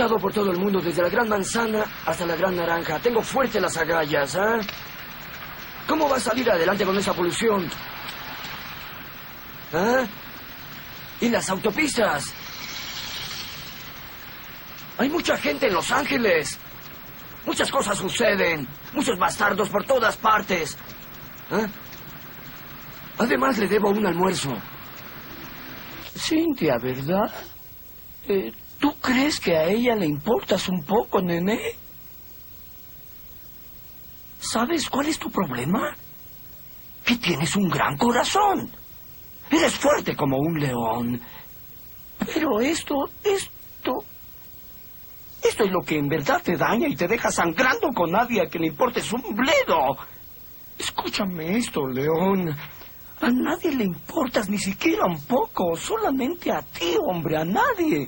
Por todo el mundo, desde la gran manzana hasta la gran naranja. Tengo fuerte las agallas, ¿ah? ¿Cómo va a salir adelante con esa polución? ¿Ah? ¿Y las autopistas? Hay mucha gente en Los Ángeles. Muchas cosas suceden. Muchos bastardos por todas partes. ¿Ah? Además, le debo un almuerzo. Cynthia, ¿verdad? ¿Tú crees que a ella le importas un poco, nene? ¿Sabes cuál es tu problema? Que tienes un gran corazón. Eres fuerte como un león. Pero esto es lo que en verdad te daña y te deja sangrando con nadie a que le importes un bledo. Escúchame esto, león. A nadie le importas ni siquiera un poco. Solamente a ti, hombre, a nadie.